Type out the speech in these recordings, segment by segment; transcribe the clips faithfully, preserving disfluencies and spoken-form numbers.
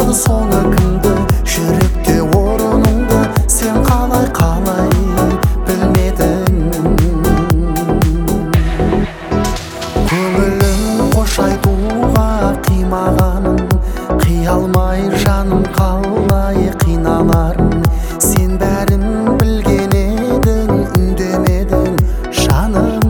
таңдады соңы кімді? Жүректе орыныңды сен қалай қалай білмедің. Көңілін қош айтуға қимағанын, қия алмай жаным қалай қиналарын. Сен бәрін білген едің, үндемедің жаным.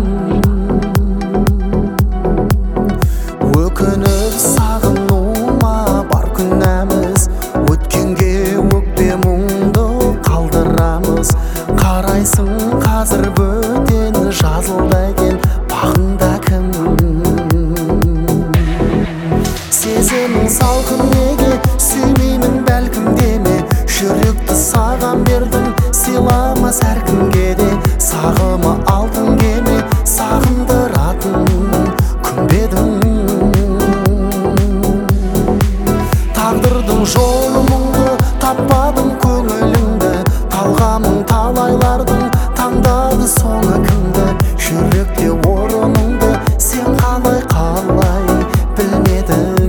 Өкініп сағынуыма бар күнәміз, өткенге өкпе мұңды қалдырамыз. Қарайсың қазір бөтен жазылды екен бағыңда кім? Сезімің салқын неге, сүймеймін бәлкім деме. Жүректі саған бердім, сыйламас әркімге де. Сағымы алтын кеме, сағындыратын күмбедің. Тағдырдың жолы мұңды, таппадым көңіліңді. Талғамың талайлардың, таңдады соңы кімді? Жүректе орыныңды сен қалай қалай білмедің.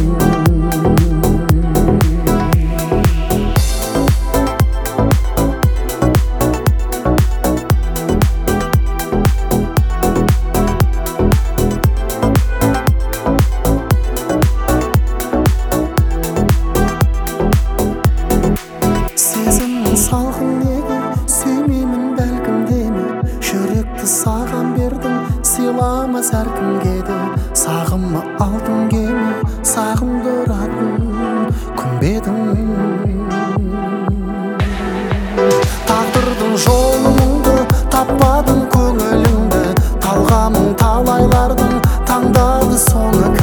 Сезімнің салқын неге, сүймеймін бәлкім деме. Жүректі саған бердім, сыйламас әркімге де. Сағымы алтын кеме, сағындыратын күмбедің. Тағдырдың жолы мұңды, таппадым көңіліңді. Талғамың талайлардың, таңдады соңы